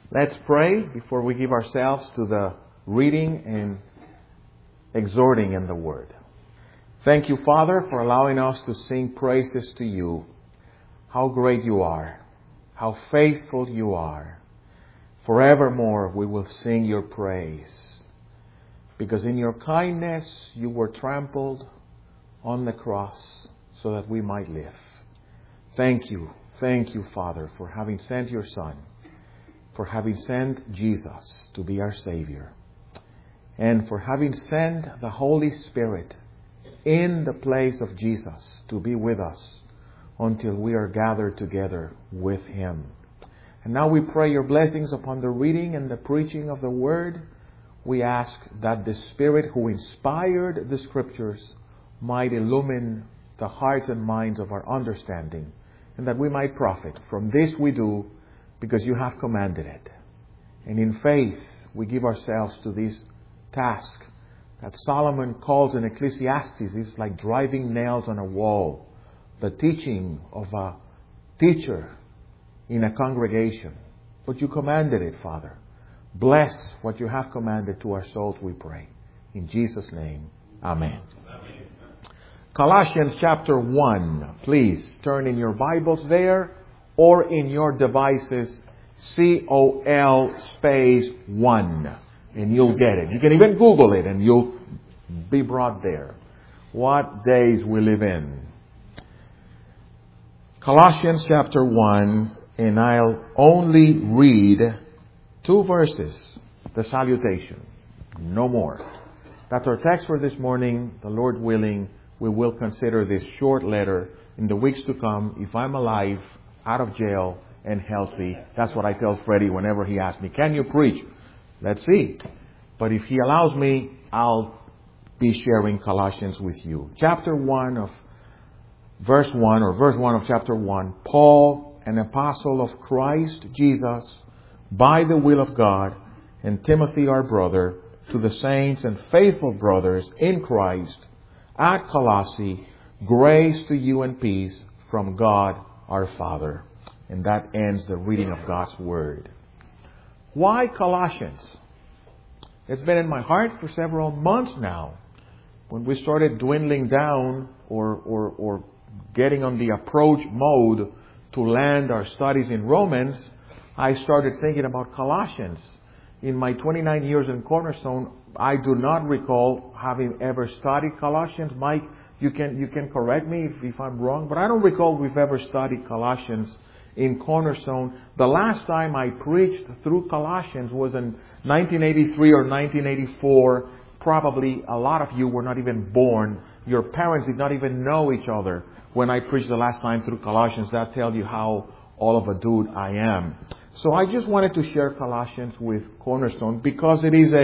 Let's pray before we give ourselves to the reading and exhorting in the Word. Thank you, Father, for allowing us to sing praises to you. How great you are. How faithful you are. Forevermore we will sing your praise. Because in your kindness you were trampled on the cross so that we might live. Thank you, Father, for having sent your Son, for having sent Jesus to be our Savior, and for having sent the Holy Spirit in the place of Jesus to be with us until we are gathered together with Him. And now we pray your blessings upon the reading and the preaching of the Word. We ask that the Spirit who inspired the Scriptures might illumine the hearts and minds of our understanding, and that we might profit from this we do because you have commanded it. And in faith we give ourselves to this task that Solomon calls in Ecclesiastes. It's like driving nails on a wall. The teaching of a teacher in a congregation. But you commanded it, Father. Bless what you have commanded to our souls, we pray. In Jesus' name, Amen. Amen. Colossians chapter 1. Please turn in your Bibles there or in your devices, COL space 1. And you'll get it. You can even Google it and you'll be brought there. What days we live in. Colossians chapter 1, and I'll only read 2 verses, the salutation, no more. That's our text for this morning. The Lord willing, we will consider this short letter in the weeks to come. If I'm alive, out of jail, and healthy, that's what I tell Freddie whenever he asks me, can you preach? Let's see. But if he allows me, I'll be sharing Colossians with you. Chapter 1 of verse 1, or verse 1 of chapter 1, Paul, an apostle of Christ Jesus, by the will of God, and Timothy our brother, to the saints and faithful brothers in Christ at Colossae, grace to you and peace from God our Father. And that ends the reading of God's Word. Why Colossians? It's been in my heart for several months now. When we started dwindling down or getting on the approach mode to land our studies in Romans, I started thinking about Colossians. In my 29 years in Cornerstone, I do not recall having ever studied Colossians. Mike, you can correct me if I'm wrong, but I don't recall we've ever studied Colossians in Cornerstone. The last time I preached through Colossians was in 1983 or 1984. Probably a lot of you were not even born. Your parents did not even know each other when I preached the last time through Colossians. That tells you how all of a dude I am. So I just wanted to share Colossians with Cornerstone because it is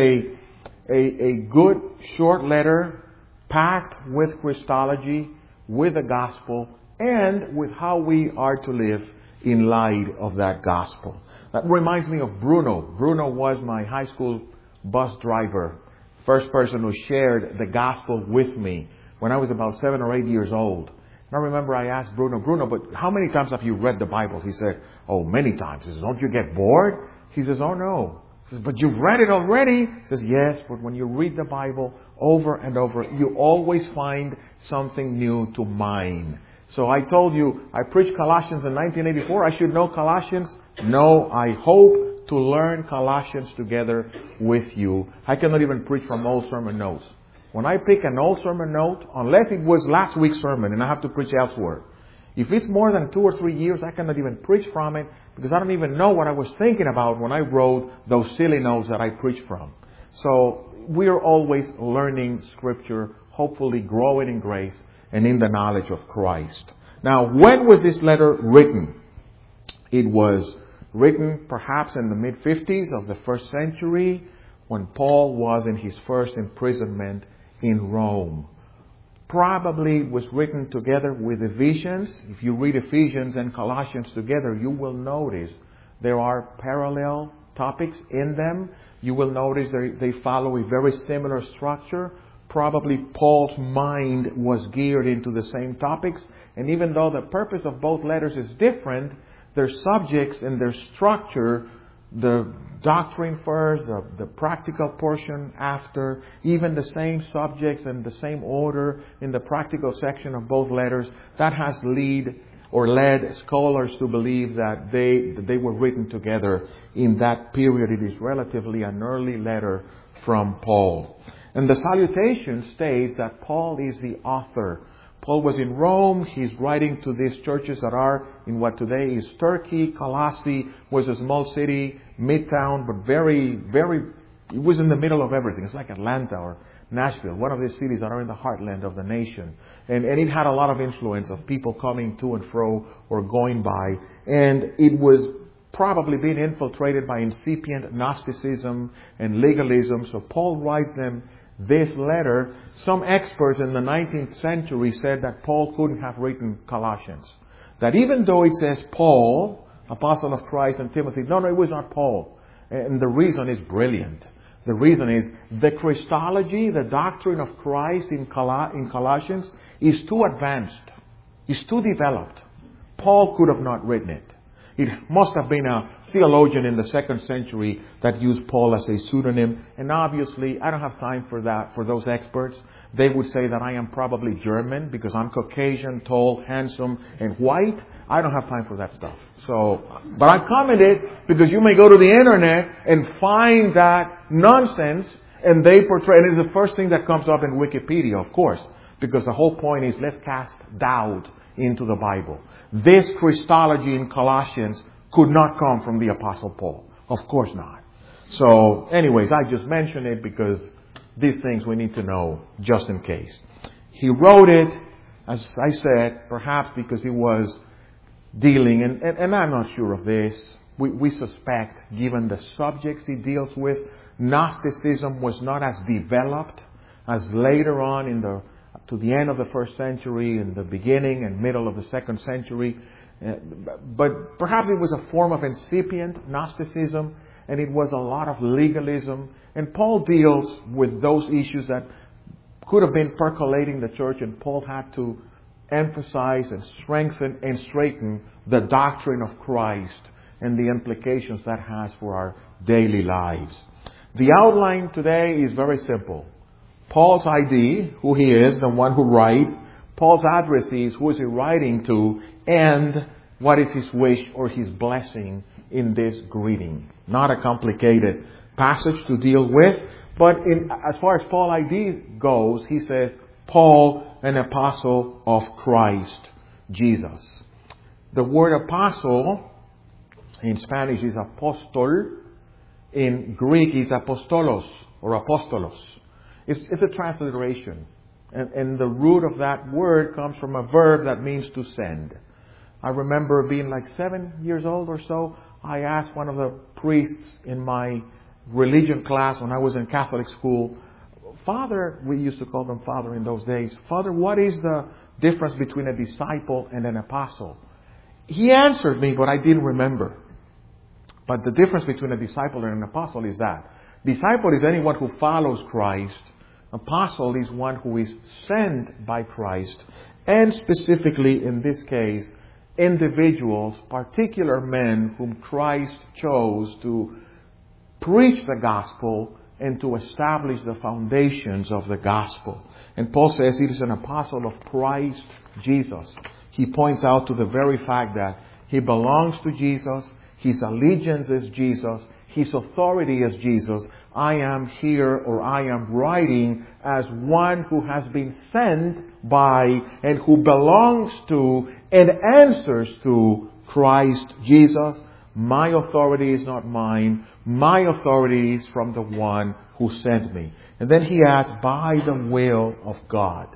a good short letter packed with Christology, with the gospel, and with how we are to live in light of that gospel. That reminds me of Bruno. Bruno was my high school bus driver, first person who shared the gospel with me when I was about 7 or 8 years old. And I remember I asked Bruno, but how many times have you read the Bible? He said, oh, many times. He says, don't you get bored? He says, oh, no. He says, but you've read it already. He says, yes, but when you read the Bible over and over, you always find something new to mine. So I told you, I preached Colossians in 1984. I should know Colossians. No, I hope to learn Colossians together with you. I cannot even preach from old sermon notes. When I pick an old sermon note, unless it was last week's sermon and I have to preach elsewhere, if it's more than 2 or 3 years, I cannot even preach from it because I don't even know what I was thinking about when I wrote those silly notes that I preached from. So we are always learning Scripture, hopefully growing in grace and in the knowledge of Christ. Now, when was this letter written? It was written perhaps in the mid-50s of the first century when Paul was in his first imprisonment in Rome. Probably was written together with Ephesians. If you read Ephesians and Colossians together, you will notice there are parallel topics in them. You will notice they follow a very similar structure. Probably Paul's mind was geared into the same topics. And even though the purpose of both letters is different, their subjects and their structure the doctrine first, the practical portion after, even the same subjects and the same order in the practical section of both letters. That has led scholars to believe that they were written together in that period. It is relatively an early letter from Paul. And the salutation states that Paul is the author. Paul was in Rome. He's writing to these churches that are in what today is Turkey. Colossae was a small city, midtown, but it was in the middle of everything. It's like Atlanta or Nashville, one of these cities that are in the heartland of the nation. And it had a lot of influence of people coming to and fro or going by. And it was probably being infiltrated by incipient Gnosticism and legalism. So Paul writes them this letter. Some experts in the 19th century said that Paul couldn't have written Colossians. That even though it says Paul, apostle of Christ, and Timothy, no, it was not Paul. And the reason is brilliant. The reason is the Christology, the doctrine of Christ in Colossians, is too advanced. It's too developed. Paul could have not written it. It must have been a theologian in the 2nd century that used Paul as a pseudonym. And obviously, I don't have time for that, for those experts. They would say that I am probably German because I'm Caucasian, tall, handsome, and white. I don't have time for that stuff. But I comment it because you may go to the internet and find that nonsense, and they portray, and it's the first thing that comes up in Wikipedia, of course, because the whole point is let's cast doubt into the Bible. This Christology in Colossians could not come from the Apostle Paul. Of course not. So, anyways, I just mention it because these things we need to know just in case. He wrote it, as I said, perhaps because he was dealing, and I'm not sure of this, we suspect, given the subjects he deals with, Gnosticism was not as developed as later on to the end of the 1st century, in the beginning and middle of the 2nd century. But perhaps it was a form of incipient Gnosticism, and it was a lot of legalism. And Paul deals with those issues that could have been percolating the church, and Paul had to emphasize and strengthen and straighten the doctrine of Christ and the implications that has for our daily lives. The outline today is very simple. Paul's ID, who he is, the one who writes. Paul's address is, who is he writing to, and what is his wish or his blessing in this greeting. Not a complicated passage to deal with, but as far as Paul's ID goes, he says, Paul, an apostle of Christ Jesus. The word apostle in Spanish is apostol. In Greek is apostolos or apostolos. It's a transliteration. And the root of that word comes from a verb that means to send. I remember being like 7 years old or so. I asked one of the priests in my religion class when I was in Catholic school, Father, we used to call them Father in those days, Father, what is the difference between a disciple and an apostle? He answered me, but I didn't remember. But the difference between a disciple and an apostle is that disciple is anyone who follows Christ. Apostle is one who is sent by Christ. And specifically in this case, individuals, particular men whom Christ chose to preach the gospel and to establish the foundations of the gospel. And Paul says he is an apostle of Christ Jesus. He points out to the very fact that he belongs to Jesus, his allegiance is Jesus, his authority is Jesus. I am here, or I am writing as one who has been sent by and who belongs to and answers to Christ Jesus. My authority is not mine. My authority is from the one who sent me. And then he adds, by the will of God.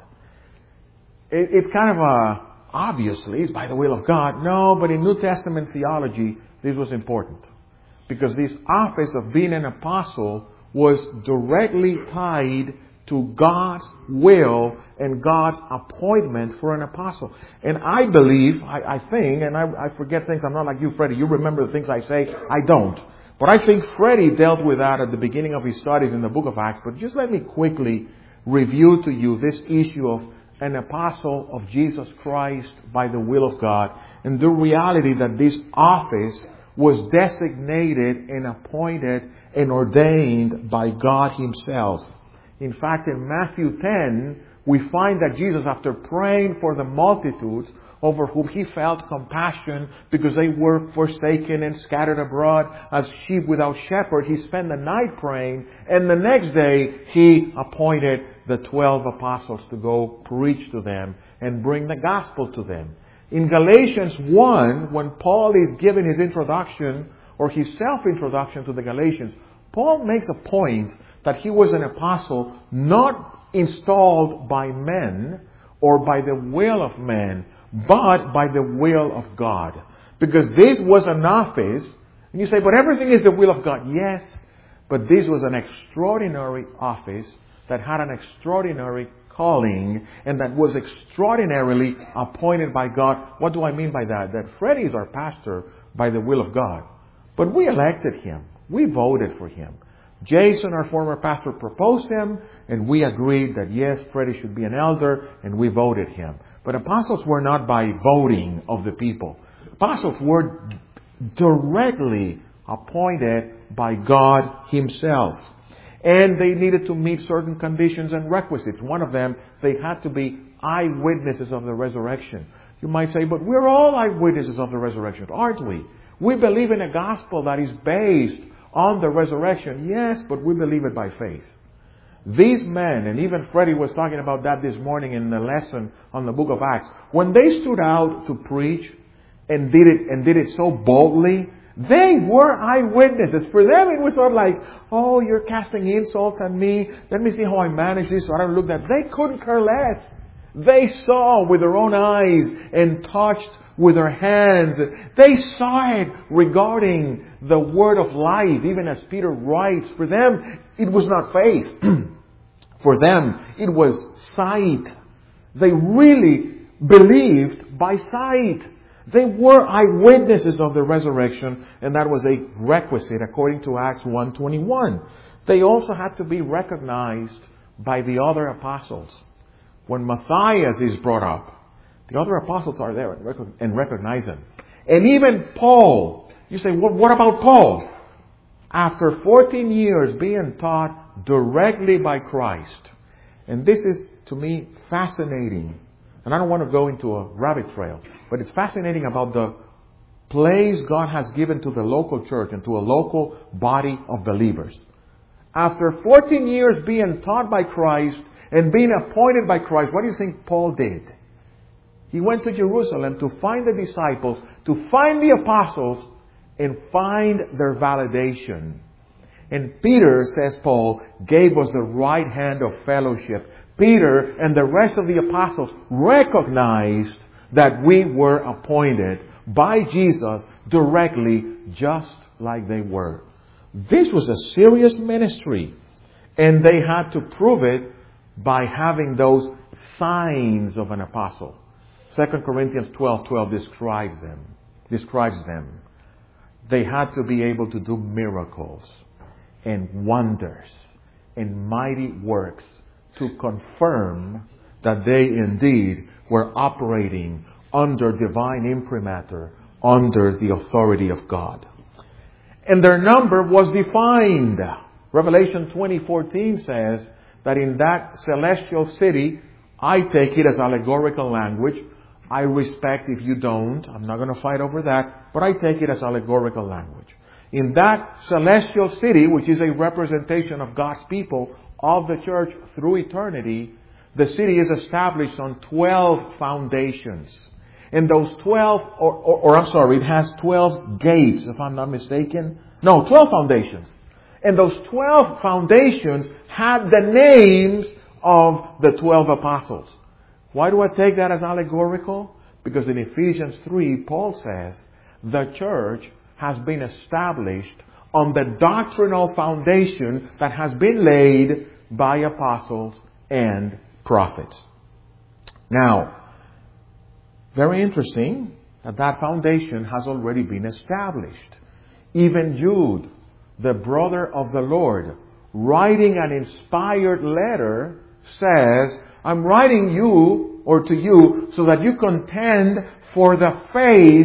It's kind of obviously, it's by the will of God. No, but in New Testament theology, this was important. Because this office of being an apostle was directly tied to God's will and God's appointment for an apostle. And I believe, I think, and I forget things. I'm not like you, Freddie. You remember the things I say. I don't. But I think Freddie dealt with that at the beginning of his studies in the book of Acts. But just let me quickly review to you this issue of an apostle of Jesus Christ by the will of God, and the reality that this office was designated and appointed and ordained by God Himself. In fact, in Matthew 10, we find that Jesus, after praying for the multitudes over whom He felt compassion because they were forsaken and scattered abroad as sheep without shepherd, He spent the night praying, and the next day He appointed the 12 apostles to go preach to them and bring the gospel to them. In Galatians 1, when Paul is giving his introduction or his self-introduction to the Galatians, Paul makes a point that he was an apostle not installed by men or by the will of men, but by the will of God. Because this was an office, and you say, but everything is the will of God. Yes, but this was an extraordinary office that had an extraordinary calling and that was extraordinarily appointed by God. What do I mean by that? That Freddie is our pastor by the will of God. But we elected him. We voted for him. Jason, our former pastor, proposed him, and we agreed that yes, Freddie should be an elder, and we voted him. But apostles were not by voting of the people. Apostles were directly appointed by God Himself. And they needed to meet certain conditions and requisites. One of them, they had to be eyewitnesses of the resurrection. You might say, but we're all eyewitnesses of the resurrection, aren't we? We believe in a gospel that is based on the resurrection. Yes, but we believe it by faith. These men, and even Freddie was talking about that this morning in the lesson on the book of Acts, when they stood out to preach and did it so boldly, they were eyewitnesses. For them, it was sort of like, oh, you're casting insults at me. Let me see how I manage this so I don't look that. They couldn't care less. They saw with their own eyes and touched with their hands. They saw it regarding the word of life, even as Peter writes. For them, it was not faith. For them, it was sight. They really believed by sight. They were eyewitnesses of the resurrection, and that was a requisite according to Acts 1:21. They also had to be recognized by the other apostles. When Matthias is brought up, the other apostles are there and recognize him. And even Paul, you say, well, what about Paul? After 14 years being taught directly by Christ, and this is to me fascinating, and I don't want to go into a rabbit trail, but it's fascinating about the place God has given to the local church and to a local body of believers. After 14 years being taught by Christ and being appointed by Christ, what do you think Paul did? He went to Jerusalem to find the disciples, to find the apostles, and find their validation. And Peter, says Paul, gave us the right hand of fellowship. Peter and the rest of the apostles recognized that we were appointed by Jesus directly, just like they were. This was a serious ministry, and they had to prove it by having those signs of an apostle. 2 Corinthians 12:12 describes them. They had to be able to do miracles and wonders and mighty works to confirm that they indeed were operating under divine imprimatur, under the authority of God. And their number was defined. Revelation 20:14 says that in that celestial city, I take it as allegorical language. I respect if you don't. I'm not going to fight over that. But I take it as allegorical language. In that celestial city, which is a representation of God's people, of the church through eternity, the city is established on 12 foundations. And those 12, it has 12 gates, if I'm not mistaken. No, 12 foundations. And those 12 foundations had the names of the 12 apostles. Why do I take that as allegorical? Because in Ephesians 3, Paul says, the church has been established on the doctrinal foundation that has been laid by apostles and prophets. Now, very interesting that that foundation has already been established. Even Jude, the brother of the Lord, writing an inspired letter, says, I'm writing you or to you so that you contend for the faith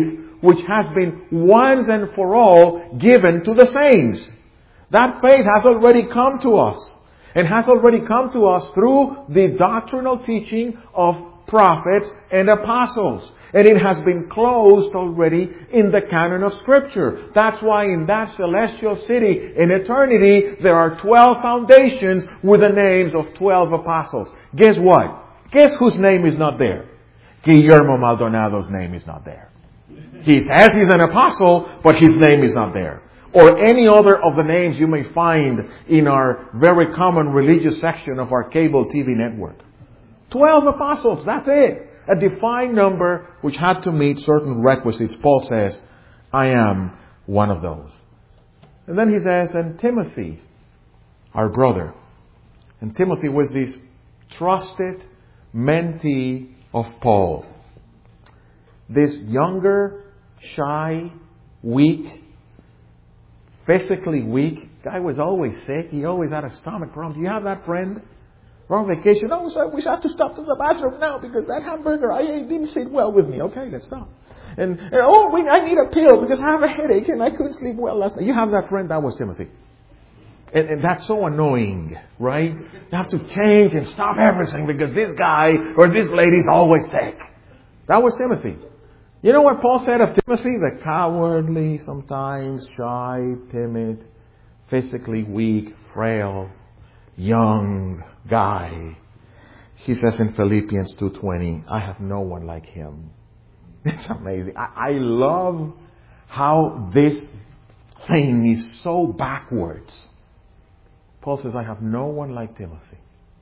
which has been once and for all given to the saints. That faith has already come to us. And has already come to us through the doctrinal teaching of prophets and apostles. And it has been closed already in the canon of Scripture. That's why in that celestial city in eternity, there are 12 foundations with the names of 12 apostles. Guess what? Guess whose name is not there? Guillermo Maldonado's name is not there. He says he's an apostle, but his name is not there. Or any other of the names you may find in our very common religious section of our cable TV network. 12 apostles, that's it. A defined number which had to meet certain requisites. Paul says, I am one of those. And then he says, and Timothy, our brother. And Timothy was this trusted mentee of Paul. This younger, shy, weak, physically weak guy was always sick. He always had a stomach problem. Do you have that friend? We're on vacation. Oh, so we have to stop to the bathroom now because that hamburger I ate didn't sit well with me. Okay, let's stop. I need a pill because I have a headache and I couldn't sleep well last night. You have that friend? That was Timothy. And that's so annoying, right? You have to change and stop everything because this guy or this lady's always sick. That was Timothy. You know what Paul said of Timothy? The cowardly, sometimes shy, timid, physically weak, frail, young guy. He says in Philippians 2:20, I have no one like him. It's amazing. I love how this thing is so backwards. Paul says, I have no one like Timothy.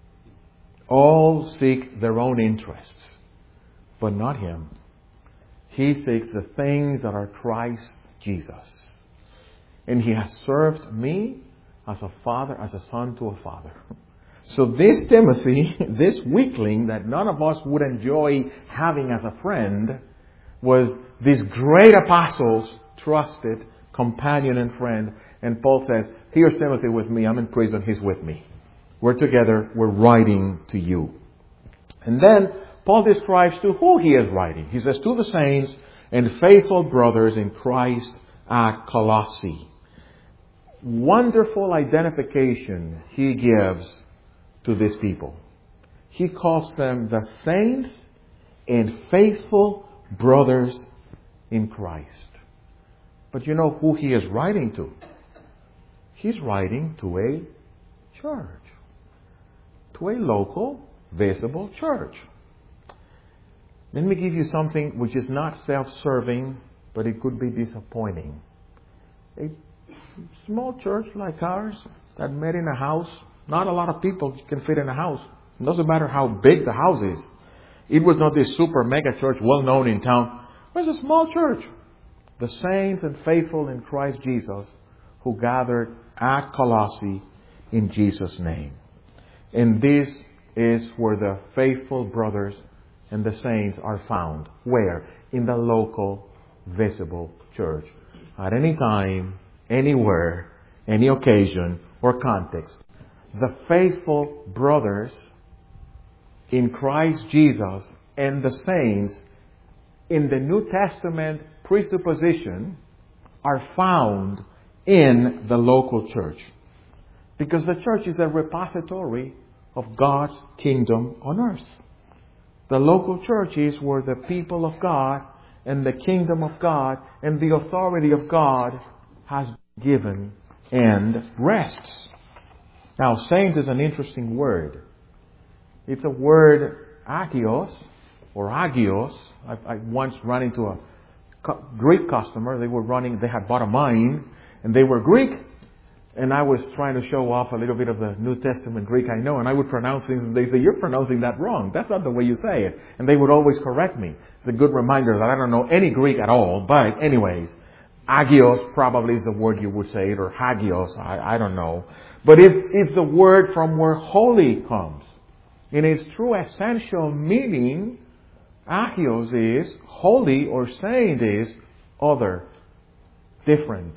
All seek their own interests, but not him. He seeks the things that are Christ Jesus. And he has served me as a father, as a son to a father. So this Timothy, this weakling that none of us would enjoy having as a friend, was this great apostle's trusted companion and friend. And Paul says, here's Timothy with me. I'm in prison. He's with me. We're together. We're writing to you. And then Paul describes to who he is writing. He says, to the saints and faithful brothers in Christ at Colossae. Wonderful identification he gives to these people. He calls them the saints and faithful brothers in Christ. But you know who he is writing to? He's writing to a church. To a local, visible church. Let me give you something which is not self-serving, but it could be disappointing. A small church like ours that met in a house. Not a lot of people can fit in a house. It doesn't matter how big the house is. It was not this super mega church well known in town. It was a small church. The saints and faithful in Christ Jesus who gathered at Colossae in Jesus' name. And this is where the faithful brothers and the saints are found. Where? In the local, visible church. At any time, anywhere, any occasion or context. The faithful brothers in Christ Jesus and the saints in the New Testament presupposition are found in the local church. Because the church is a repository of God's kingdom on earth. The local church is where the people of God and the kingdom of God and the authority of God has been given and rests. Now, saints is an interesting word. It's a word agios or agios. I once ran into a Greek customer. They had bought a mine and they were Greek. And I was trying to show off a little bit of the New Testament Greek I know. And I would pronounce things and they'd say, you're pronouncing that wrong. That's not the way you say it. And they would always correct me. It's a good reminder that I don't know any Greek at all. But anyways, agios probably is the word you would say it, or hagios, I don't know. But it's the word from where holy comes. In its true essential meaning, agios is holy, or saint is other, different.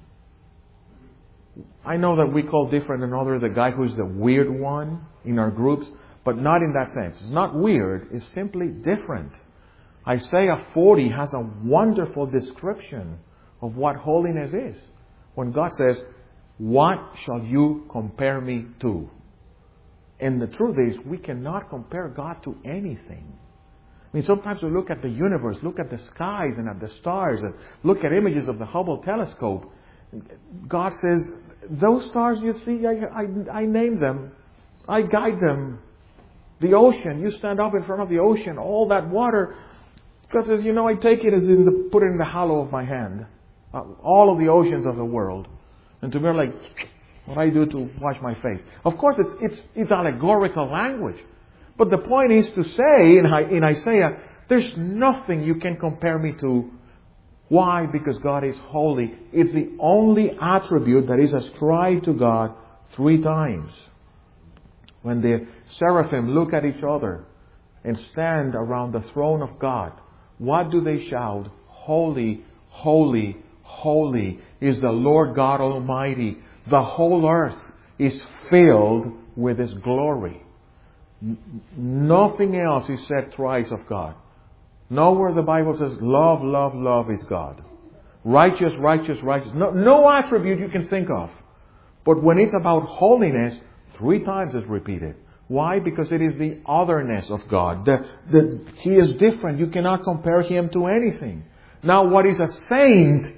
I know that we call different and other the guy who's the weird one in our groups, but not in that sense. It's not weird, it's simply different. Isaiah 40 has a wonderful description of what holiness is. When God says, "What shall you compare me to?" And the truth is, we cannot compare God to anything. I mean, sometimes we look at the universe, look at the skies and at the stars, and look at images of the Hubble telescope. God says, "Those stars you see, I named them. I guide them. The ocean, you stand up in front of the ocean, all that water." God says, I take it put it in the hollow of my hand. All of the oceans of the world. And to me, like, what I do to wash my face. Of course, it's allegorical language. But the point is to say in Isaiah, there's nothing you can compare me to. Why? Because God is holy. It's the only attribute that is ascribed to God 3 times. When the seraphim look at each other and stand around the throne of God, what do they shout? "Holy, holy, holy is the Lord God Almighty. The whole earth is filled with His glory." Nothing else is said thrice of God. Nowhere the Bible says, "Love, love, love is God." Righteous, righteous, righteous. No attribute you can think of. But when it's about holiness, 3 times it's repeated. Why? Because it is the otherness of God. He is different. You cannot compare Him to anything. Now, what is a saint?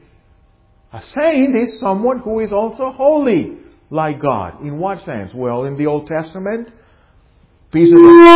A saint is someone who is also holy, like God. In what sense? Well, in the Old Testament, pieces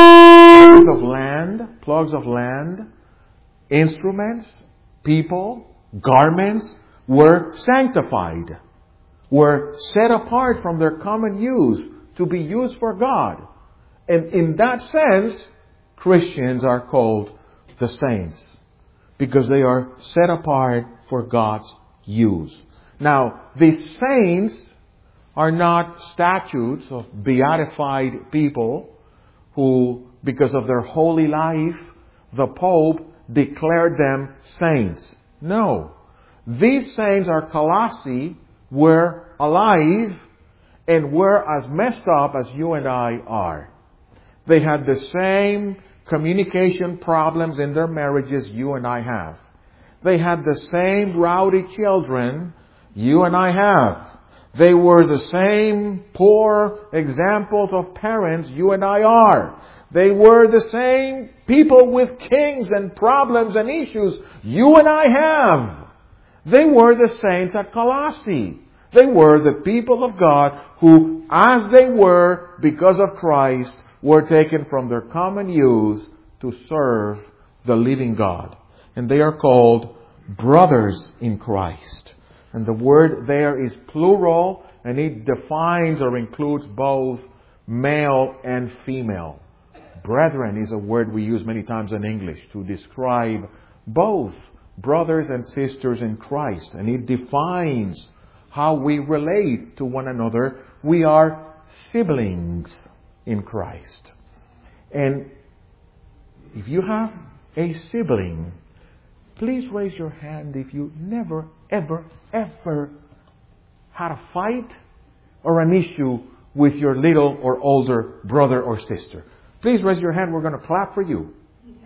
of land, plugs of land, instruments, people, garments were sanctified, were set apart from their common use to be used for God. And in that sense, Christians are called the saints because they are set apart for God's use. Now, these saints are not statues of beatified people who, because of their holy life, the Pope declared them saints. No. These saints are Colossi, were alive, and were as messed up as you and I are. They had the same communication problems in their marriages you and I have. They had the same rowdy children you and I have. They were the same poor examples of parents you and I are. They were the same people with kings and problems and issues you and I have. They were the saints at Colossae. They were the people of God who, as they were because of Christ, were taken from their common use to serve the living God. And they are called brothers in Christ. And the word there is plural, and it defines or includes both male and female. Brethren is a word we use many times in English to describe both brothers and sisters in Christ. And it defines how we relate to one another. We are siblings in Christ. And if you have a sibling, please raise your hand if you never, ever, ever had a fight or an issue with your little or older brother or sister. Please raise your hand. We're going to clap for you.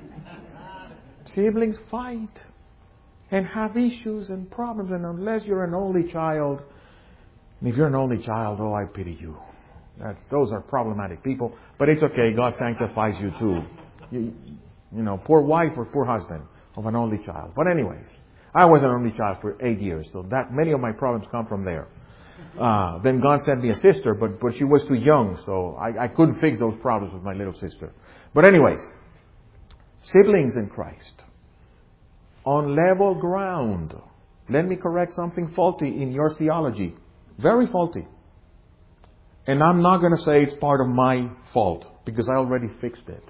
Siblings fight and have issues and problems. And unless you're an only child, and if you're an only child, oh, I pity you. Those are problematic people. But it's okay. God sanctifies you too. You know, poor wife or poor husband of an only child. But anyways, I was an only child for 8 years. So that many of my problems come from there. Then God sent me a sister, but she was too young. So I couldn't fix those problems with my little sister. But anyways, siblings in Christ. On level ground. Let me correct something faulty in your theology. Very faulty. And I'm not going to say it's part of my fault, because I already fixed it.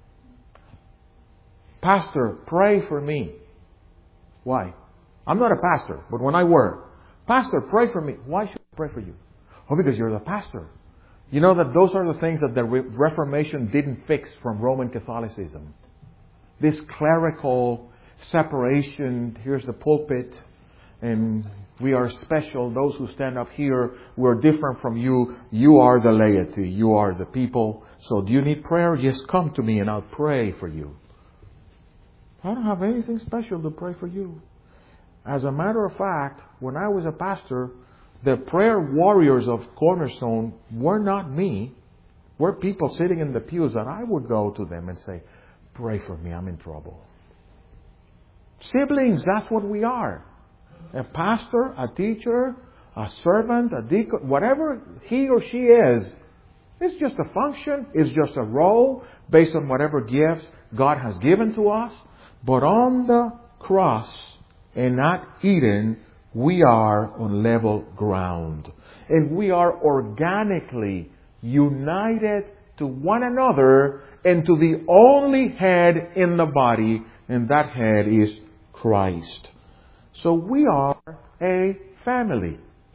Pastor, pray for me. Why? I'm not a pastor, but when I were, Pastor, pray for me. Why should I pray for you? Oh, because you're the pastor. You know that those are the things that the Reformation didn't fix from Roman Catholicism. This clerical separation, here's the pulpit, and we are special. Those who stand up here, we're different from you. You are the laity. You are the people. So do you need prayer? Yes, come to me and I'll pray for you. I don't have anything special to pray for you. As a matter of fact, when I was a pastor, the prayer warriors of Cornerstone were not me. Were people sitting in the pews that I would go to them and say, pray for me, I'm in trouble. Siblings, that's what we are. A pastor, a teacher, a servant, a deacon, whatever he or she is, it's just a function, it's just a role based on whatever gifts God has given to us. But on the cross and not Eden, we are on level ground. And we are organically united to one another and to the only head in the body, and that head is Christ. So we are a family.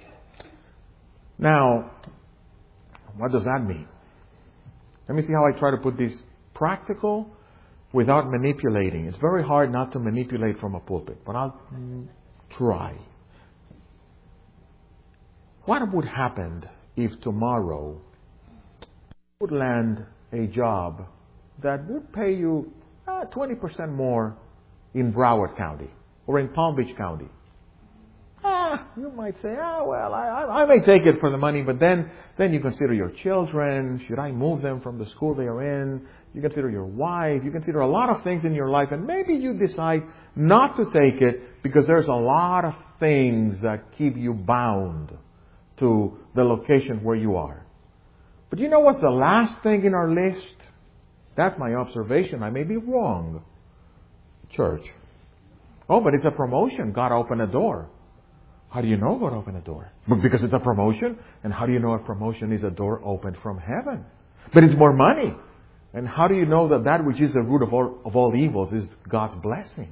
Now, what does that mean? Let me see how I try to put this practical without manipulating. It's very hard not to manipulate from a pulpit, but I'll try. What would happen if tomorrow you would land a job that would pay you 20% more in Broward County or in Palm Beach County? You might say, well, I may take it for the money, but then you consider your children. Should I move them from the school they are in? You consider your wife. You consider a lot of things in your life, and maybe you decide not to take it because there's a lot of things that keep you bound to the location where you are. But you know what's the last thing in our list? That's my observation. I may be wrong. Church. Oh, but it's a promotion. God opened a door. How do you know God opened a door? Because it's a promotion. And how do you know a promotion is a door opened from heaven? But it's more money. And how do you know that that which is the root of all evils is God's blessing?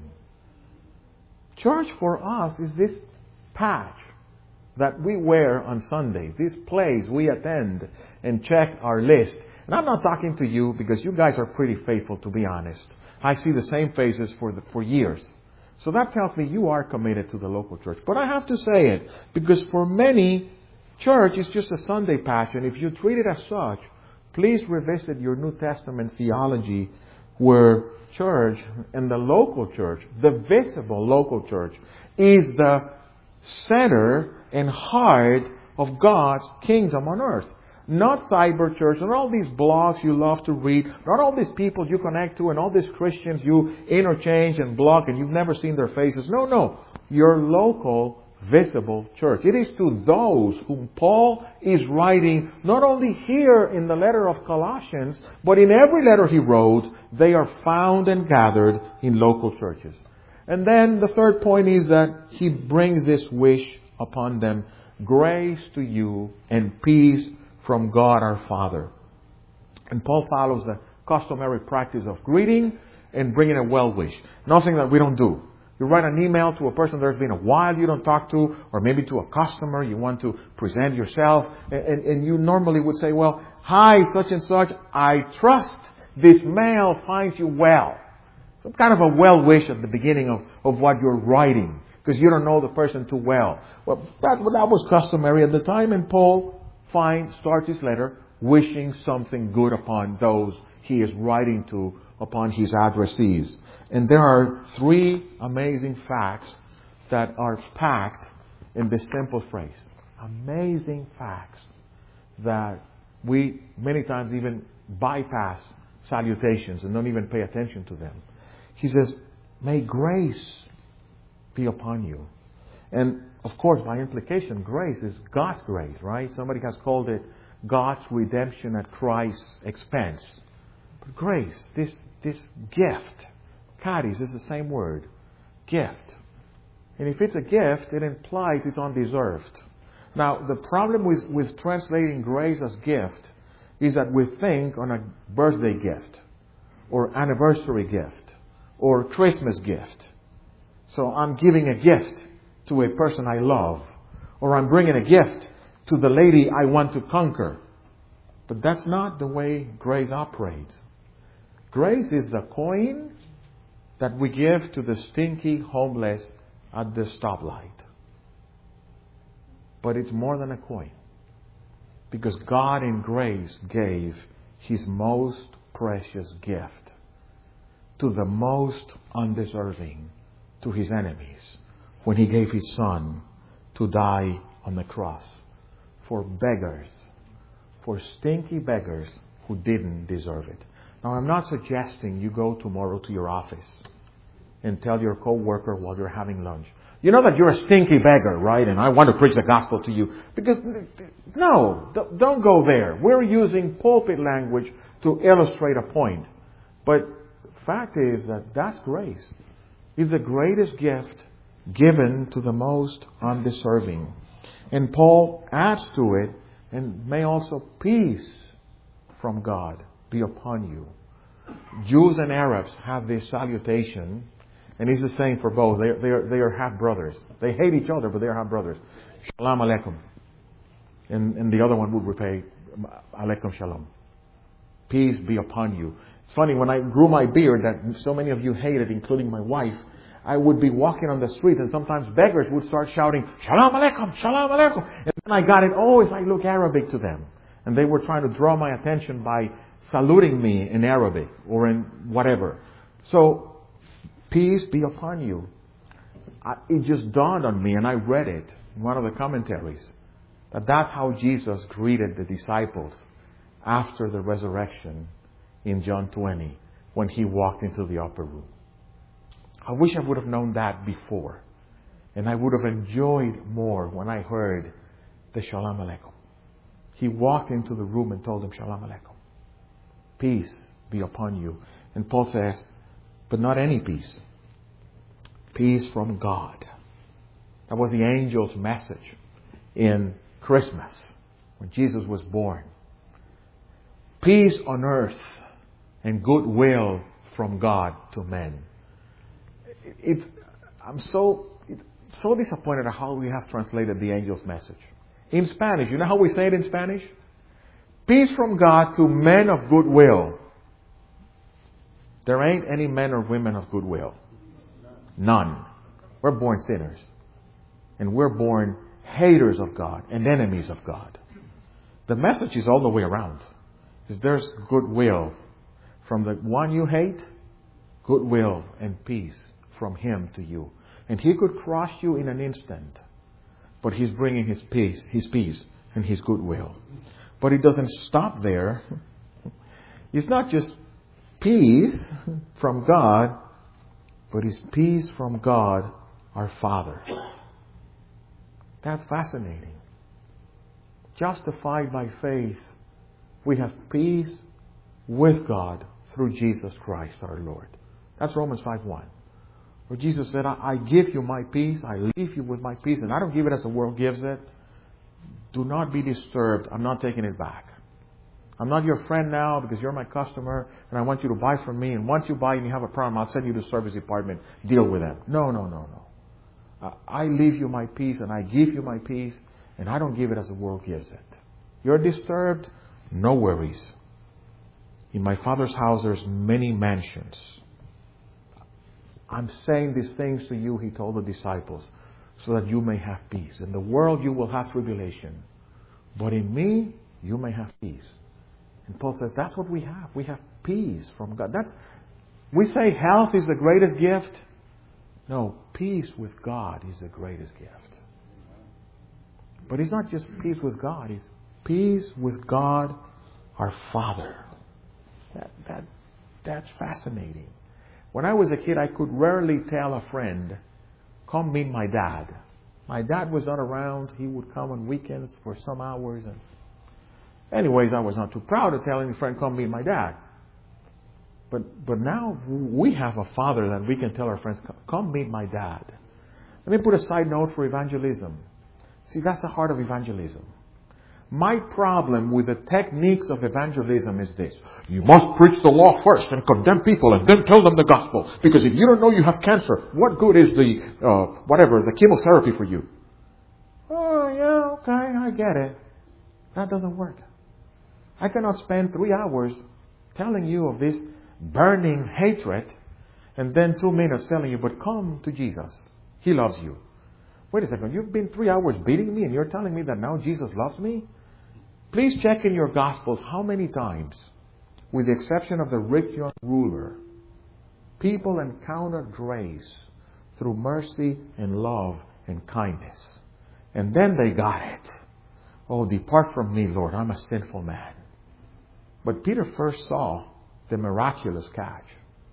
Church for us is this patch that we wear on Sundays. This place we attend and check our list. And I'm not talking to you because you guys are pretty faithful, to be honest. I see the same faces for years. So that tells me you are committed to the local church. But I have to say it, because for many, church is just a Sunday patch. And if you treat it as such, please revisit your New Testament theology, where church and the local church, the visible local church, is the center and heart of God's kingdom on earth. Not cyber church, not all these blogs you love to read, not all these people you connect to and all these Christians you interchange and block and you've never seen their faces. No. Your local, visible church. It is to those whom Paul is writing, not only here in the letter of Colossians, but in every letter he wrote, they are found and gathered in local churches. And then the third point is that he brings this wish upon them: grace to you and peace from God our Father. And Paul follows the customary practice of greeting and bringing a well wish. Nothing that we don't do. You write an email to a person there's been a while you don't talk to, or maybe to a customer, you want to present yourself, and you normally would say, well, hi, such and such, I trust this mail finds you well. Some kind of a well wish at the beginning of what you're writing, because you don't know the person too well. Well, that was customary at the time, and Paul starts his letter wishing something good upon those he is writing to, upon his addressees. And there are three amazing facts that are packed in this simple phrase. Amazing facts that we many times even bypass salutations and don't even pay attention to them. He says, may grace be upon you. And of course, by implication, grace is God's grace, right? Somebody has called it God's redemption at Christ's expense. But grace, this gift, charis is the same word, gift. And if it's a gift, it implies it's undeserved. Now, the problem with translating grace as gift is that we think on a birthday gift, or anniversary gift, or Christmas gift. So I'm giving a gift to a person I love, or I'm bringing a gift to the lady I want to conquer. But that's not the way grace operates. Grace is the coin that we give to the stinky homeless at the stoplight. But it's more than a coin, because God in grace gave His most precious gift to the most undeserving, to His enemies, when He gave His Son to die on the cross for beggars, for stinky beggars who didn't deserve it. Now, I'm not suggesting you go tomorrow to your office and tell your co-worker while you're having lunch, you know that you're a stinky beggar, right? And I want to preach the gospel to you. Because, no, don't go there. We're using pulpit language to illustrate a point. But fact is that that's grace. It's the greatest gift given to the most undeserving. And Paul adds to it, and may also peace from God be upon you. Jews and Arabs have this salutation, and he's the same for both. They are half brothers. They hate each other, but they are half brothers. Shalom Aleichem. And the other one would repay Aleichem Shalom. Peace be upon you. It's funny, when I grew my beard that so many of you hated, including my wife, I would be walking on the street and sometimes beggars would start shouting, Shalom Aleichem, Shalom Aleichem. And then I got it, I look Arabic to them. And they were trying to draw my attention by saluting me in Arabic or in whatever. So, peace be upon you. It just dawned on me, and I read it in one of the commentaries, that's how Jesus greeted the disciples after the resurrection in John 20, when He walked into the upper room. I wish I would have known that before. And I would have enjoyed more when I heard the Shalom Aleichem. He walked into the room and told them, Shalom Aleichem. Peace be upon you. And Paul says, but not any peace. Peace from God. That was the angel's message in Christmas, when Jesus was born. Peace on earth and goodwill from God to men. I'm so disappointed at how we have translated the angel's message. In Spanish, you know how we say it in Spanish? Peace from God to men of goodwill. There ain't any men or women of goodwill. None. We're born sinners. And we're born haters of God and enemies of God. The message is all the way around. There's goodwill from the one you hate, goodwill and peace from Him to you. And He could crush you in an instant. But He's bringing His peace and His goodwill. But it doesn't stop there. It's not just peace from God, but it's peace from God, our Father. That's fascinating. Justified by faith, we have peace with God through Jesus Christ our Lord. That's Romans 5:1. Where Jesus said, I give you my peace, I leave you with my peace, and I don't give it as the world gives it. Do not be disturbed. I'm not taking it back. I'm not your friend now because you're my customer and I want you to buy from me. And once you buy and you have a problem, I'll send you to the service department. Deal with them. No. I leave you my peace and I give you my peace, and I don't give it as the world gives it. You're disturbed? No worries. In my Father's house there's many mansions. I'm saying these things to you, He told the disciples, so that you may have peace. In the world you will have tribulation, but in me you may have peace. And Paul says that's what we have. We have peace from God. We say health is the greatest gift. No, peace with God is the greatest gift. But it's not just peace with God. It's peace with God, our Father. That's fascinating. When I was a kid, I could rarely tell a friend, come meet my dad. My dad was not around. He would come on weekends for some hours. And anyways, I was not too proud to tell any friend, come meet my dad. But now we have a Father that we can tell our friends, come meet my dad. Let me put a side note for evangelism. See, that's the heart of evangelism. My problem with the techniques of evangelism is this. You must preach the law first and condemn people and then tell them the gospel. Because if you don't know you have cancer, what good is the chemotherapy for you? Oh, yeah, okay, I get it. That doesn't work. I cannot spend 3 hours telling you of this burning hatred and then 2 minutes telling you, but come to Jesus. He loves you. Wait a second, you've been 3 hours beating me and you're telling me that now Jesus loves me? Please check in your Gospels how many times, with the exception of the rich young ruler, People encounter grace through mercy and love and kindness. And then they got it. Oh, depart from me, Lord, I'm a sinful man. But Peter first saw the miraculous catch.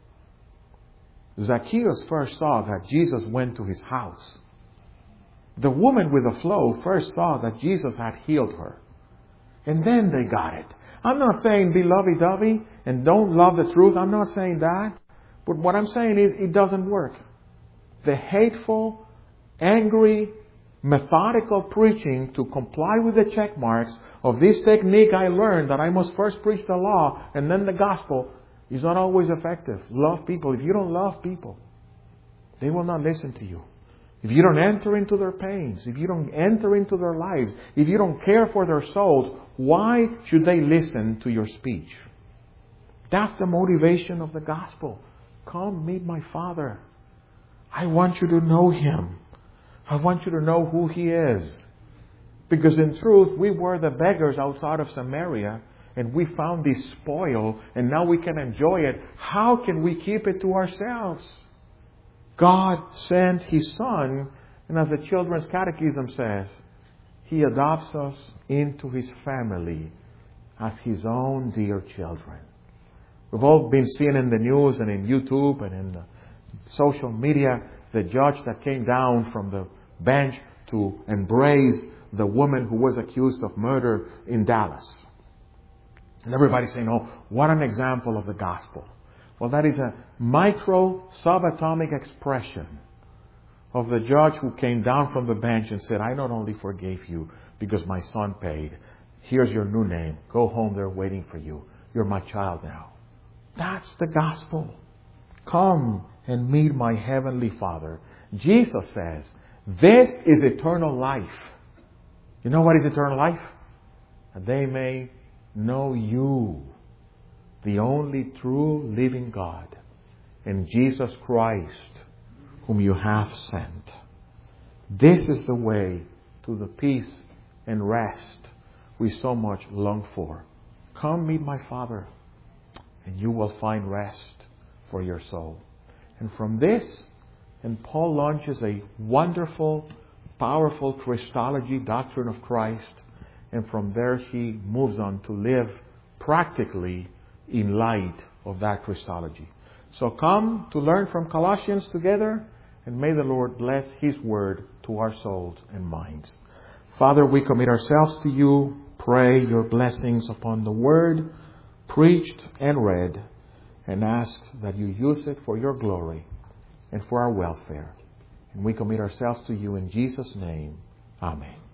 Zacchaeus first saw that Jesus went to his house. The woman with the flow first saw that Jesus had healed her. And then they got it. I'm not saying be lovey-dovey and don't love the truth. I'm not saying that. But what I'm saying is it doesn't work. The hateful, angry, methodical preaching to comply with the check marks of this technique I learned that I must first preach the law and then the gospel is not always effective. Love people. If you don't love people, they will not listen to you. If you don't enter into their pains, if you don't enter into their lives, if you don't care for their souls, why should they listen to your speech? That's the motivation of the gospel. Come meet my Father. I want you to know Him. I want you to know who He is. Because in truth, we were the beggars outside of Samaria and we found this spoil and now we can enjoy it. How can we keep it to ourselves? God sent His Son, and as the Children's Catechism says, He adopts us into His family as His own dear children. We've all been seeing in the news and in YouTube and in the social media the judge that came down from the bench to embrace the woman who was accused of murder in Dallas. And everybody's saying, oh, what an example of the gospel. Well, that is a micro subatomic expression of the judge who came down from the bench and said, I not only forgave you because my son paid. Here's your new name. Go home. They're waiting for you. You're my child now. That's the gospel. Come and meet my heavenly Father. Jesus says, this is eternal life. You know what is eternal life? That they may know you, the only true living God, and Jesus Christ, whom you have sent. This is the way to the peace and rest we so much long for. Come meet my Father, and you will find rest for your soul. And from this, and Paul launches a wonderful, powerful Christology, doctrine of Christ, and from there he moves on to live practically in light of that Christology. So come to learn from Colossians together, and may the Lord bless His Word to our souls and minds. Father, we commit ourselves to you. Pray your blessings upon the Word preached and read, and ask that you use it for your glory and for our welfare. And we commit ourselves to you in Jesus' name. Amen.